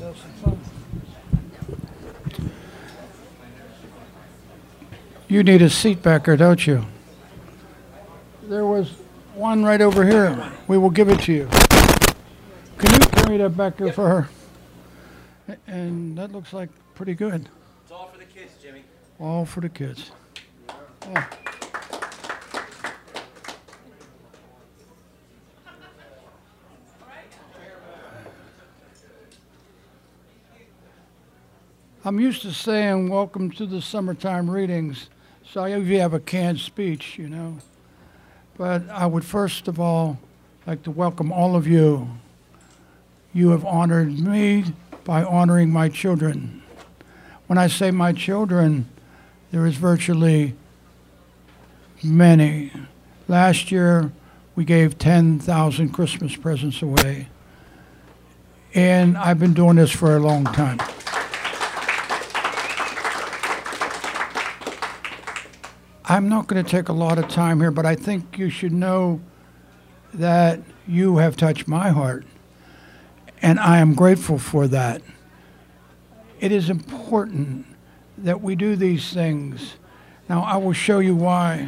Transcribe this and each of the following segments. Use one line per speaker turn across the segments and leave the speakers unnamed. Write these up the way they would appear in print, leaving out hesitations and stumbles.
have some fun. You need a seat back there, don't you? There was one right over here. We will give it to you. Can you carry that back there for her? And that looks like pretty good.
It's all for the kids, Jimmy.
All for the kids. Oh. I'm used to saying welcome to the summertime readings, so I usually have a canned speech, you know. But I would first of all like to welcome all of you. You have honored me by honoring my children. When I say my children, there is virtually many. Last year, we gave 10,000 Christmas presents away. And I've been doing this for a long time. I'm not going to take a lot of time here, but I think you should know that you have touched my heart, and I am grateful for that. It is important that we do these things. Now, I will show you why.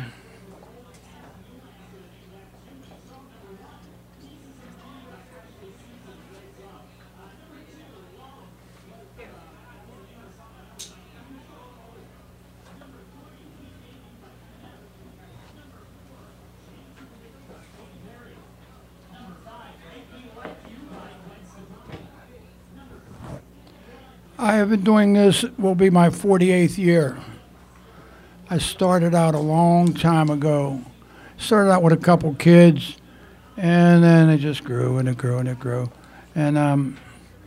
I have been doing this, will be my 48th year. I started out a long time ago. Started out with a couple kids, and then it just grew and it grew and it grew. And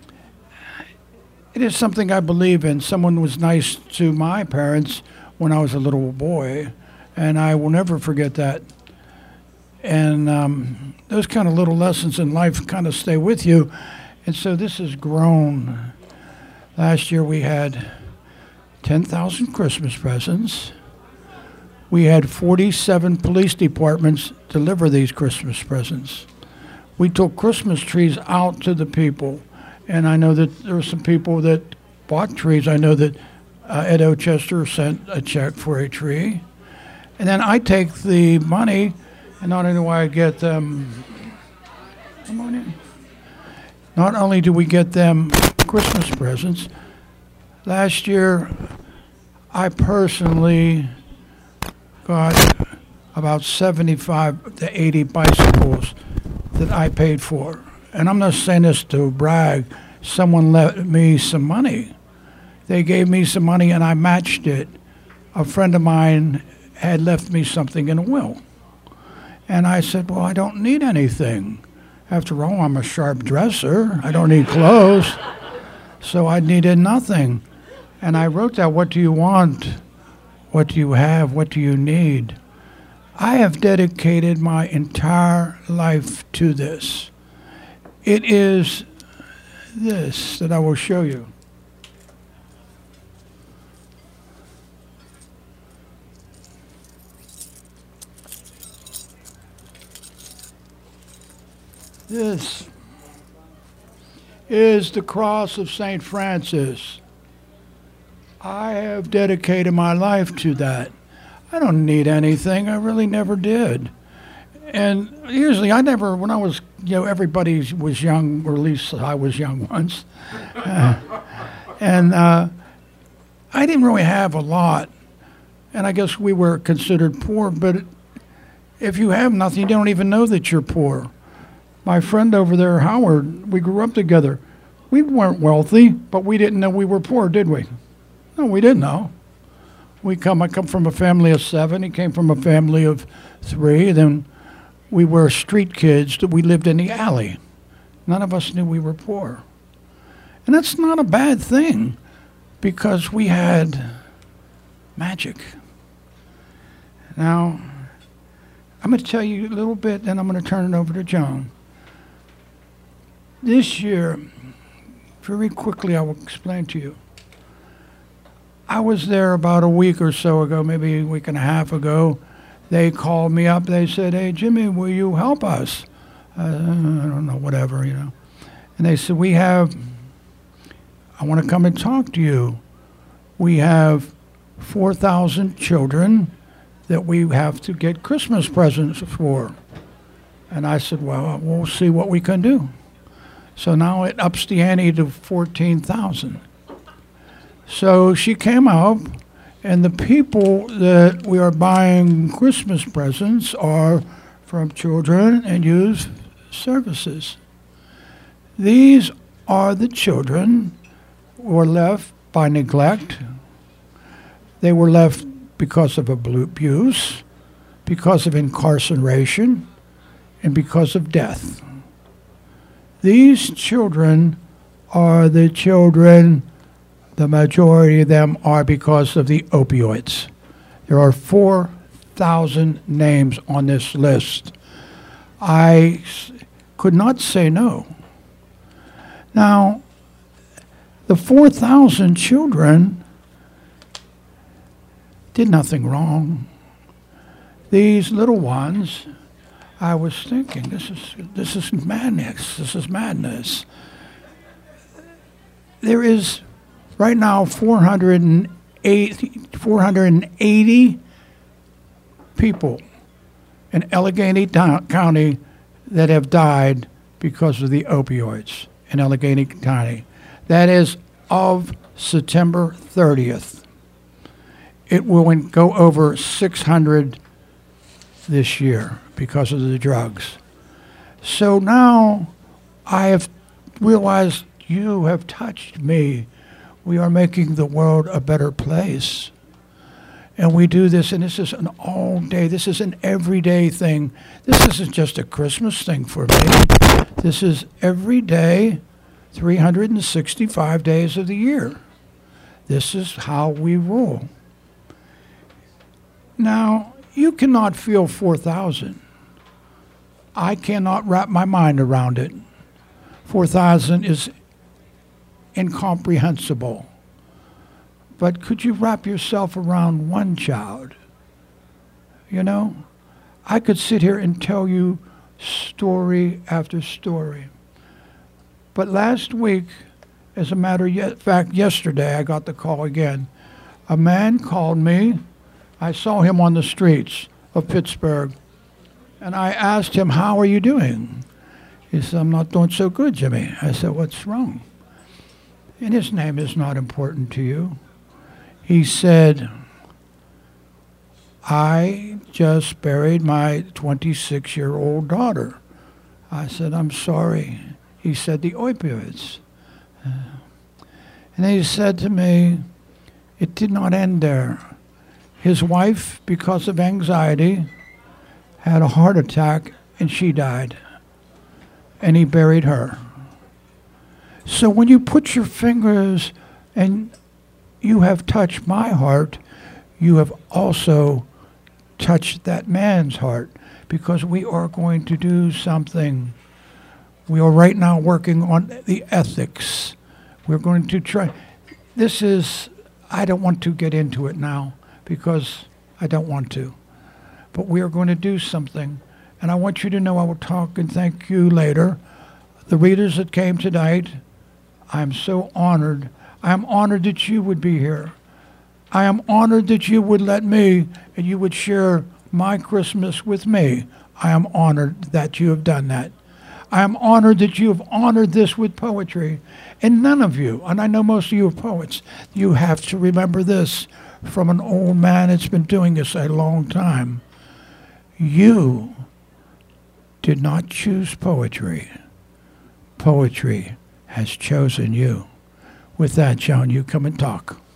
it is something I believe in. Someone was nice to my parents when I was a little boy, and I will never forget that. And those kind of little lessons in life kind of stay with you. And so this has grown. Last year we had 10,000 Christmas presents. We had 47 police departments deliver these Christmas presents. We took Christmas trees out to the people, and I know that there were some people that bought trees. I know that Ed Ochester sent a check for a tree. And then I take the money, and not only do I get them, come on in. Not only do we get them Christmas presents, last year I personally got about 75 to 80 bicycles that I paid for. And I'm not saying this to brag. Someone left me some money. They gave me some money and I matched it. A friend of mine had left me something in a will. And I said, well, I don't need anything. After all, I'm a sharp dresser. I don't need clothes. So I needed nothing. And I wrote down, what do you want? What do you have? What do you need? I have dedicated my entire life to this. It is this that I will show you. This is the cross of St. Francis. I have dedicated my life to that. I don't need anything. I really never did. And usually I never, when I was, everybody was young, or at least I was young once. And I didn't really have a lot. And I guess we were considered poor, but if you have nothing, you don't even know that you're poor. My friend over there, Howard, we grew up together. We weren't wealthy, but we didn't know we were poor, did we? No, we didn't know. I come from a family of 7. He came from a family of 3. Then we were street kids that we lived in the alley. None of us knew we were poor. And that's not a bad thing, because we had magic. Now, I'm going to tell you a little bit, then I'm going to turn it over to John. This year, very quickly I will explain to you. I was there about a week or so ago, maybe a week and a half ago. They called me up. They said, hey, Jimmy, will you help us? I don't know, whatever, And they said, we have I want to come and talk to you. We have 4,000 children that we have to get Christmas presents for. And I said, well, we'll see what we can do. So now it ups the ante to 14,000. So she came out, and the people that we are buying Christmas presents are from Children and Youth Services. These are the children who were left by neglect. They were left because of abuse, because of incarceration, and because of death. These children are the children, the majority of them are because of the opioids. There are 4,000 names on this list. I could not say no. Now, the 4,000 children did nothing wrong. These little ones, I was thinking, this is madness. This is madness. There is right now 480 people in Allegheny County that have died because of the opioids in Allegheny County. That is of September 30th. It will go over 600 this year because of the drugs. So now I have realized you have touched me. We are making the world a better place. And we do this, and this is an all day, this is an everyday thing. This isn't just a Christmas thing for me. This is every day, 365 days of the year. This is how we rule. Now, you cannot feel 4,000. I cannot wrap my mind around it. 4,000 is incomprehensible. But could you wrap yourself around one child? You know, I could sit here and tell you story after story. But last week, as a matter of fact, yesterday I got the call again. A man called me. I saw him on the streets of Pittsburgh, and I asked him, how are you doing? He said, I'm not doing so good, Jimmy. I said, what's wrong? And his name is not important to you. He said, I just buried my 26-year-old daughter. I said, I'm sorry. He said, the opioids. And he said to me, it did not end there. His wife, because of anxiety, had a heart attack and she died. And he buried her. So when you put your fingers and you have touched my heart, you have also touched that man's heart, because we are going to do something. We are right now working on the ethics. We're going to try. This is, I don't want to get into it now because I don't want to. But we are going to do something. And I want you to know I will talk and thank you later. The readers that came tonight, I'm so honored. I am honored that you would be here. I am honored that you would let me and you would share my Christmas with me. I am honored that you have done that. I am honored that you have honored this with poetry. And none of you, and I know most of you are poets, you have to remember this from an old man that's been doing this a long time. You did not choose poetry. Poetry has chosen you. With that, Joan, you come and talk.